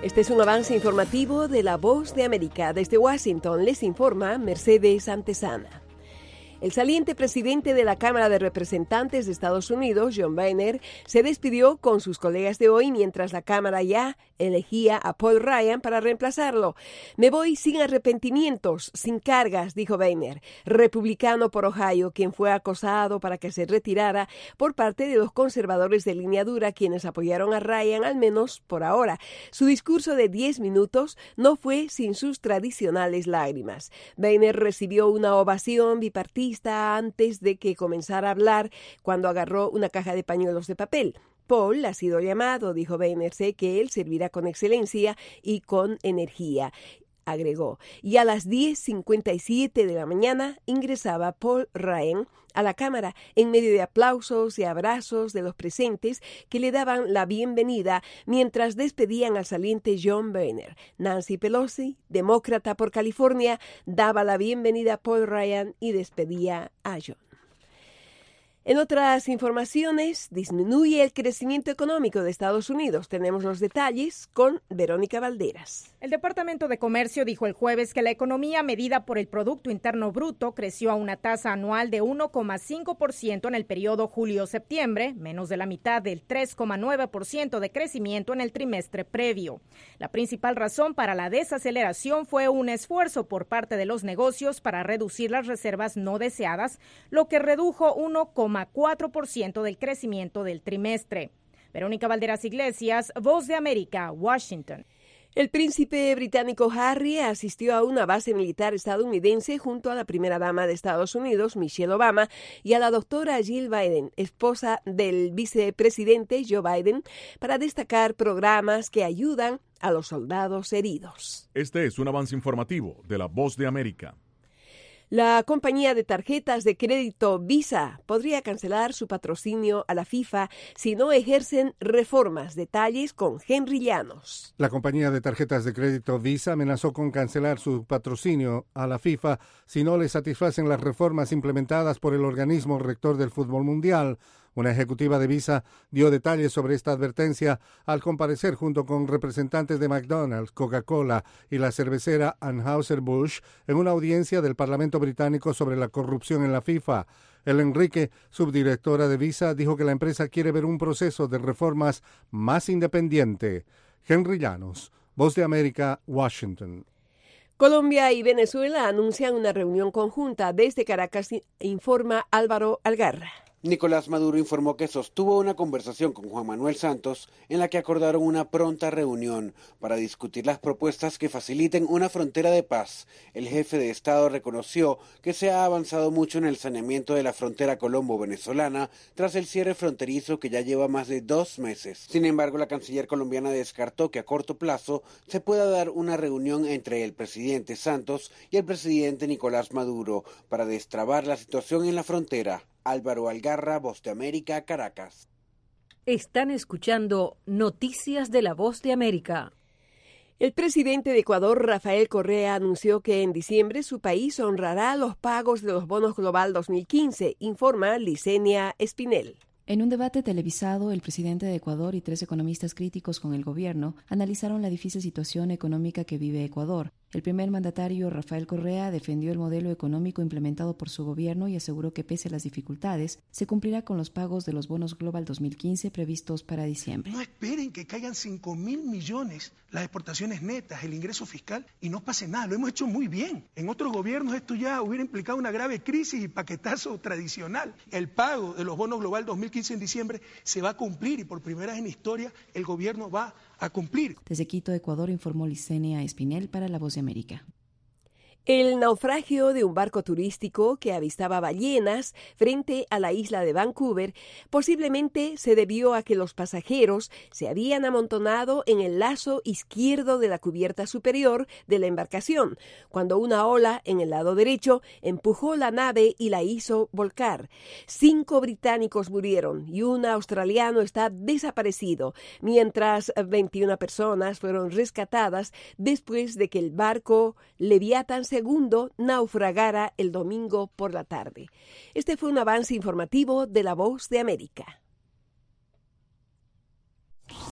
Este es un avance informativo de La Voz de América. Desde Washington les informa Mercedes Antesana. El saliente presidente de la Cámara de Representantes de Estados Unidos, John Boehner, se despidió con sus colegas de hoy mientras la Cámara ya elegía a Paul Ryan para reemplazarlo. Me voy sin arrepentimientos, sin cargas, dijo Boehner, republicano por Ohio, quien fue acosado para que se retirara por parte de los conservadores de línea dura, quienes apoyaron a Ryan al menos por ahora. Su discurso de 10 minutos no fue sin sus tradicionales lágrimas. Boehner recibió una ovación bipartita antes de que comenzara a hablar cuando agarró una caja de pañuelos de papel. Paul ha sido llamado, dijo Boehner, sé que él servirá con excelencia y con energía. Agregó, y a las 10:57 de la mañana ingresaba Paul Ryan a la Cámara en medio de aplausos y abrazos de los presentes que le daban la bienvenida mientras despedían al saliente John Boehner. Nancy Pelosi, demócrata por California, daba la bienvenida a Paul Ryan y despedía a John. En otras informaciones, disminuye el crecimiento económico de Estados Unidos. Tenemos los detalles con Verónica Valderas. El Departamento de Comercio dijo el jueves que la economía medida por el Producto Interno Bruto creció a una tasa anual de 1,5% en el periodo julio-septiembre, menos de la mitad del 3,9% de crecimiento en el trimestre previo. La principal razón para la desaceleración fue un esfuerzo por parte de los negocios para reducir las reservas no deseadas, lo que redujo 1,4% del crecimiento del trimestre. Verónica Valderas Iglesias, Voz de América, Washington. El príncipe británico Harry asistió a una base militar estadounidense junto a la primera dama de Estados Unidos, Michelle Obama, y a la doctora Jill Biden, esposa del vicepresidente Joe Biden, para destacar programas que ayudan a los soldados heridos. Este es un avance informativo de La Voz de América. La compañía de tarjetas de crédito Visa podría cancelar su patrocinio a la FIFA si no ejercen reformas. Detalles con Henry Llanos. La compañía de tarjetas de crédito Visa amenazó con cancelar su patrocinio a la FIFA si no le satisfacen las reformas implementadas por el organismo rector del fútbol mundial. Una ejecutiva de Visa dio detalles sobre esta advertencia al comparecer junto con representantes de McDonald's, Coca-Cola y la cervecera Anheuser-Busch en una audiencia del Parlamento británico sobre la corrupción en la FIFA. Ellen Rique, subdirectora de Visa, dijo que la empresa quiere ver un proceso de reformas más independiente. Henry Llanos, Voz de América, Washington. Colombia y Venezuela anuncian una reunión conjunta. Desde Caracas informa Álvaro Algarra. Nicolás Maduro informó que sostuvo una conversación con Juan Manuel Santos en la que acordaron una pronta reunión para discutir las propuestas que faciliten una frontera de paz. El jefe de Estado reconoció que se ha avanzado mucho en el saneamiento de la frontera colombo-venezolana tras el cierre fronterizo que ya lleva más de 2 meses. Sin embargo, la canciller colombiana descartó que a corto plazo se pueda dar una reunión entre el presidente Santos y el presidente Nicolás Maduro para destrabar la situación en la frontera. Álvaro Algarra, Voz de América, Caracas. Están escuchando Noticias de la Voz de América. El presidente de Ecuador, Rafael Correa, anunció que en diciembre su país honrará los pagos de los bonos Global 2015, informa Licenia Espinel. En un debate televisado, el presidente de Ecuador y 3 economistas críticos con el gobierno analizaron la difícil situación económica que vive Ecuador. El primer mandatario, Rafael Correa, defendió el modelo económico implementado por su gobierno y aseguró que pese a las dificultades, se cumplirá con los pagos de los bonos Global 2015 previstos para diciembre. No esperen que caigan 5.000 millones las exportaciones netas, el ingreso fiscal, y no pase nada. Lo hemos hecho muy bien. En otros gobiernos esto ya hubiera implicado una grave crisis y paquetazo tradicional. El pago de los bonos Global 2015 en diciembre se va a cumplir y por primera vez en historia el gobierno va a cumplir. Desde Quito, Ecuador, informó Licenia Espinel para La Voz de América. El naufragio de un barco turístico que avistaba ballenas frente a la isla de Vancouver posiblemente se debió a que los pasajeros se habían amontonado en el lazo izquierdo de la cubierta superior de la embarcación, cuando una ola en el lado derecho empujó la nave y la hizo volcar. 5 británicos murieron y un australiano está desaparecido, mientras 21 personas fueron rescatadas después de que el barco Leviathan II naufragara el domingo por la tarde. Este fue un avance informativo de La Voz de América.